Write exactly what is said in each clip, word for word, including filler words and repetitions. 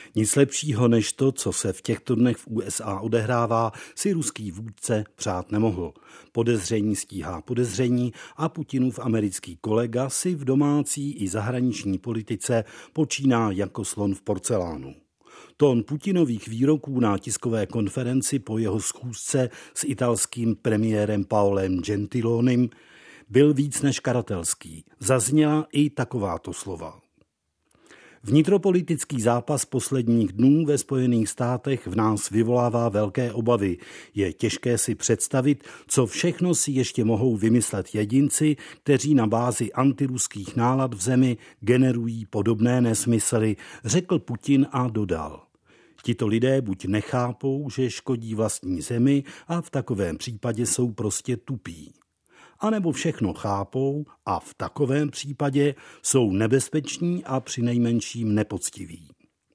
Nic lepšího než to, co se v těchto dnech v U S A odehrává, si ruský vůdce přát nemohl. Podezření stíhá podezření a Putinův americký kolega si v domácí i zahraniční politice počíná jako slon v porcelánu. Tón Putinových výroků na tiskové konferenci po jeho schůzce s italským premiérem Paolem Gentilonim byl víc než karatelský. Zazněla i takováto slova. Vnitropolitický zápas posledních dnů ve Spojených státech v nás vyvolává velké obavy. Je těžké si představit, co všechno si ještě mohou vymyslet jedinci, kteří na bázi antiruských nálad v zemi generují podobné nesmysly, řekl Putin a dodal. Tito lidé buď nechápou, že škodí vlastní zemi a v takovém případě jsou prostě tupí. A nebo všechno chápou a v takovém případě jsou nebezpeční a přinejmenším nepoctiví.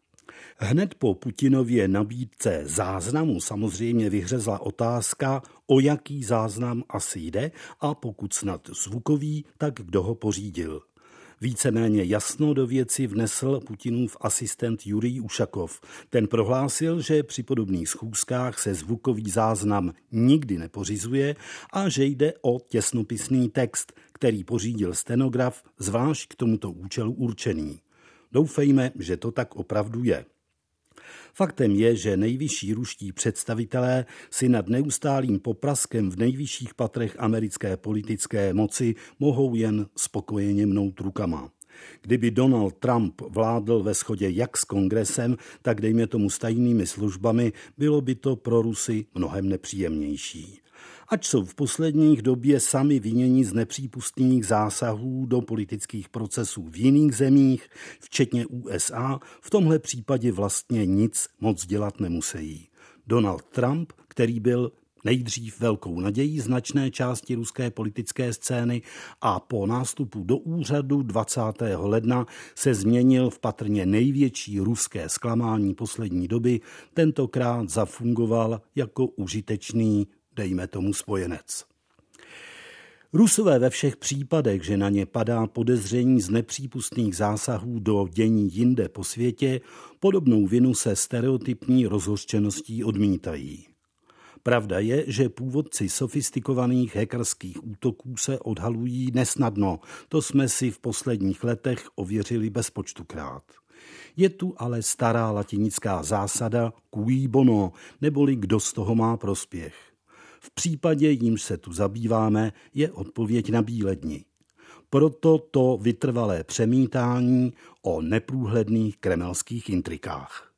Hned po Putinově nabídce záznamu samozřejmě vyhřezla otázka, o jaký záznam asi jde a pokud snad zvukový, tak kdo ho pořídil. Víceméně jasno do věci vnesl Putinův asistent Jurij Ušakov. Ten prohlásil, že při podobných schůzkách se zvukový záznam nikdy nepořizuje a že jde o těsnopisný text, který pořídil stenograf, zvlášť k tomuto účelu určený. Doufejme, že to tak opravdu je. Faktem je, že nejvyšší ruští představitelé si nad neustálým popraskem v nejvyšších patrech americké politické moci mohou jen spokojeně mnout rukama. Kdyby Donald Trump vládl ve shodě jak s kongresem, tak dejme tomu s tajnými službami, bylo by to pro Rusy mnohem nepříjemnější. Ač jsou v posledních době sami viněni z nepřípustných zásahů do politických procesů v jiných zemích, včetně U S A, v tomhle případě vlastně nic moc dělat nemusí. Donald Trump, který byl nejdřív velkou nadějí značné části ruské politické scény a po nástupu do úřadu dvacátého ledna se změnil v patrně největší ruské zklamání poslední doby, tentokrát zafungoval jako užitečný, dejme tomu, spojenec. Rusové ve všech případech, že na ně padá podezření z nepřípustných zásahů do dění jinde po světě, podobnou vinu se stereotypní rozhořčeností odmítají. Pravda je, že původci sofistikovaných hackerských útoků se odhalují nesnadno, to jsme si v posledních letech ověřili bezpočtukrát. Je tu ale stará latinická zásada cui bono, neboli kdo z toho má prospěch. V případě, jímž se tu zabýváme, je odpověď na bíledni. Proto to vytrvalé přemítání o neprůhledných kremelských intrikách.